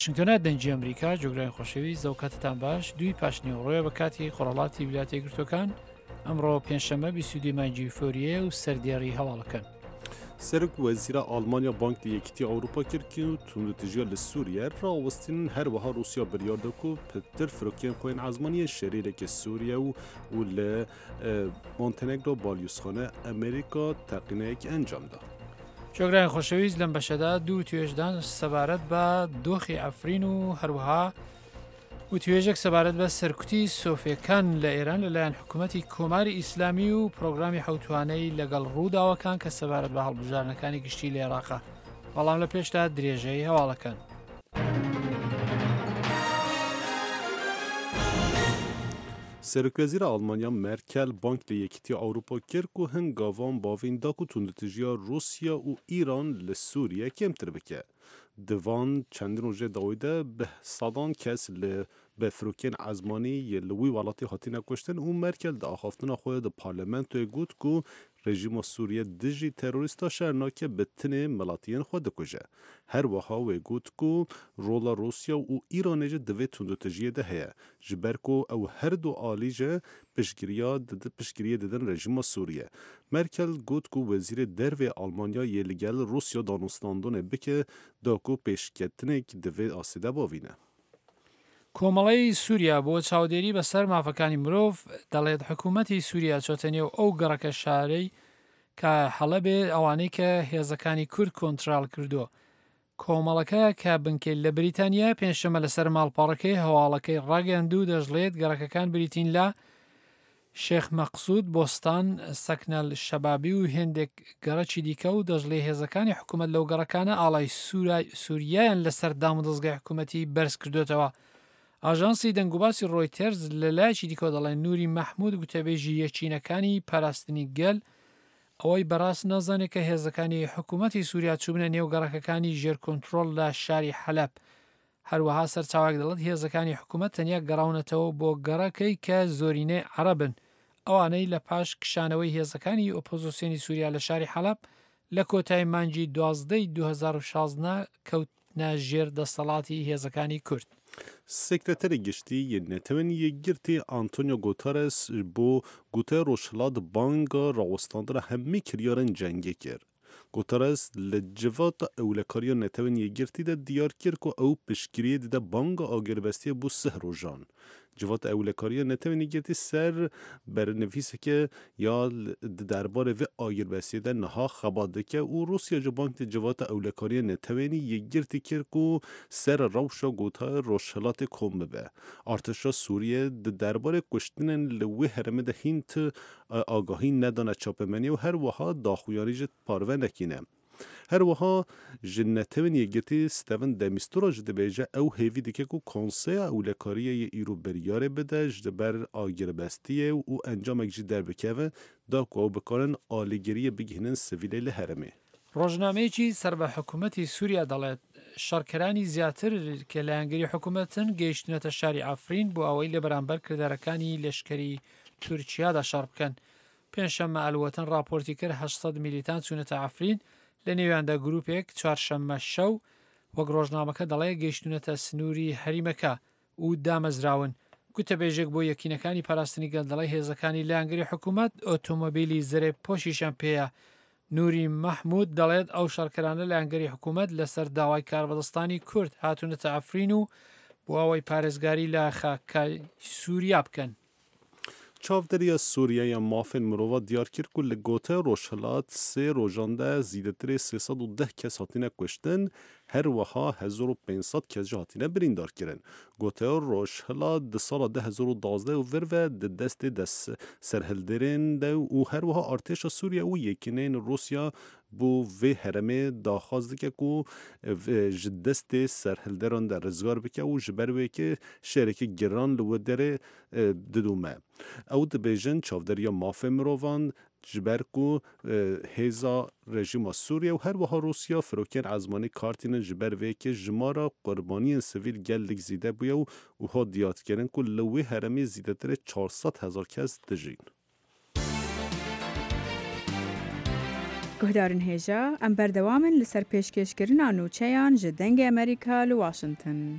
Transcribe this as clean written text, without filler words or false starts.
شنکەنە دەنجی ئەمریکا جۆگرای خۆشەویست زەوکاتتان باش دوی پاشنیوەڕۆیە بە کاتی خۆڕەڵاتی ویلایەتە یەکگرتووەکان ئەمڕۆ پێنجشەممە 22 مانگی فۆریە و سەردیاری هەواڵەکەن. Serok Wezîra Almanya Bank li Yekîtî Ewropa kir û tundutijiya li Sûriye rawestînin her wiha Rûsya biryar da ku pitir firokên xwe yên ezmaniyên şerêrekê Sûriye û li Montenegro balyozxane Amerîka teqîneyekî encam da. جۆگرای خۆشەویست لەم بەشەدا دوو توێژدان سەبارەت بە دۆخی ئەفرین و هەروەها و توێژێک سەبارەت بە سەرکوتی سۆفیەکان لە ئێران لەلایەن حکوومەتی کۆماری ئیسلامی و پرۆگرامی حوتوانەی لەگەڵ ڕووداوەکان کە سەبارەت بە هەڵبژارنەکانی گشتی لە عێراقا. بەڵام لە پێشدا درێژەی هەواڵەکان. Serokvezîra Almanya Merkel Bank li Yekîtî Ewropa kir ku hin gavan bavên da ku tundutijiya Rûsya û Îran li Sûriye kêmtir bike. Di van çendin rojê dawî de bi sadan kes li bi firokên ezmanî li wî welatê hatine kuştin û Merkel di axaftina xwe di parlamentoyê got ku rejîma Sûriye dijî terorîsta şer nake bi tinê milatiyên xwe dikuje. Her wiha wê got ku rola Rûsya û Îranê jî di vê tundutijiyê de heye ji ber ku ew her du alî jî piştgiriyê didin rejîma Sûriye. Merkel got ku wezîrê dervê Almanya yê li gel Rûsya danûstandonê bike da ku pêşketinekî di vê asê de bavîne. کۆمەڵەی سووریا بۆ چاودێری بەسەر مافەکانی مرۆڤ دەڵێت حکوومەتی سووریا چۆتە نێو ئەو گەڕەکە شارەی کە هەڵەبێ ئەوانەی کە هێزەکانی کورد کۆنتترال کردووە. کۆمەڵەکە کە بنکەی لە بریتانیا پێنجشەممە لەسەر ماڵپەڕەکەی هەواڵەکەی ڕاگەاندوو دەژڵێت گەڕەکەکان بریتین لە شێخ مەقسوود بۆستان سەکنەل شەبابی و هێندێک گەڕەکی دیکە و دەژڵێ هێزەکانی حکوومەت لەو گەڕەکانە ئاڵای سووریایان لەسەر دام و دەستگای حکوومەتی بەرز کردوێتەوە. ئاژانسی دەنگوباسی ڕۆیتەرز لە لایەکی دیکۆ دەڵێن نووری مەحموود گوتەبێژی یەکینەکانی پاراستنی گەل ئەوەی بەڕاست نازانێت کە هێزەکانی حکوومەتی سووریا چوبنە نێو گەڕەکەکانی ژێر کۆنتترۆل لە شاری حەلەب. هەروەها سەرچاوک دەڵێت هێزەکانی حکوومەت تەنیا گەڕاونەتەوە بۆ گەڕەکەی کە زۆرینەی عەرەبن ئەوانەی لە پاش کشانەوەی هێزەکانی ئۆپۆزیسیۆنی سووریا لە شاری حەلەب لە کۆتای مانگی 12 2016 کەوتنە ژێر دەسەڵاتی هێزەکانی کورد. Sekreterê giştî yê Netewên Yekgirtî Antonio Guterres bo goteya rojhilat banga rawestandina hemî kiryarên cengê kir. Guterres li civata ewlekariya Netewên Yekgirtî de diyar kir ku ew piştgiriyê dide banga agirvestiyê bû 3 rojan. Civata ewlekariya Netewên Yekgirtî ser bernivîseke ya di derbarê vê agirvestiyê de niha xebat dike û Rûsya ji bank di civata ewlekariya Netewên Yekgirtî kir ku ser rewşa goteya rojhilatê kom bibe. Artişa Sûriye di derbarê kuştinên li wê herêmê de hîn agahî nedane çapemenî û her wiha daxuyanî ji parve nekîne. Her wiha ji Netewên Yekgirtî Steven de Mistura ji dibêje ew hêvî dike ku Konseya Ewlekariyê îro biryarê bide ji ber agirvestiyê û encamek jî derbikeve da ku ew bikarin alîgiriyê bigihînin sivîlê li herêmê. ڕۆژنامەیەکی سەر بە حکوومەتی سووریا دەڵێت شەڕکەرانی زیاتر کە لایەنگەری حکوومەتن گەیشتنەتە شاری ئافرین بۆ ئەوەی لە بەرامبەر کردارەکانی لەشکەری تورکیادا شەڕ بکەن. پێنجشەممە ئەلوەتەن راپۆرتی کرد 800 میلیتان چوونەتە ئافرین لە نێویاندا گروپێک چوارشەممە شەو وەک ڕۆژنامەکە دەڵێ گەیشتونەتە سنووری هەریمەکە و دامەزراون. گوتەبێژێک بۆ یەکینەکانی پاراستنی گەندەڵی هێزەکانی لایەنگەری حکوومەت ئۆتۆمۆبیلی زەرێ پۆشیشان پێەیە. نووری مەحموود دەڵێت ئەو شەڕکەرانە لایەنگەری حکوومەت لەسەر داوای کاربەدەستانی کورد هاتوونەتە ئەفرین و بۆ ئەوەی پارێزگاری لە خاکای سووریا بکەن. Çavderiya Sûriyeya mafên mirova diyar kir ku li goteya rojhilat sê rojan de zîdetirê 310 kes hatine kuştin, her wiha 1500 kes jî hatine birîndar kirin. Goteya rojhilat di sala 2012 û vir ve di destê serhilderên de û her wiha artêşa Sûriye û yekîneyên Rûsya bû vê herêmê daxwaz dike ku ji destê serhilderan de rizgar bike û ji ber wêkê şerekî giran li we derê didûme. Ew dibêjin çavderiya mafê mirovan ji ber ku hêza rejîma Sûriye û her wiha Rûsya firokên ezmanî kartînin ji ber vêkê jimara qurbaniyên sivîl gelek zîde bûye û wiha diyarkirin ku li wê herêmê zîdetirê 400,000 kes dijîn. گهدارن هێژە ئەم بەردەوامن لەسەر پێشکەشکردنا نوچەیان ji dengê Amerîka li Washington.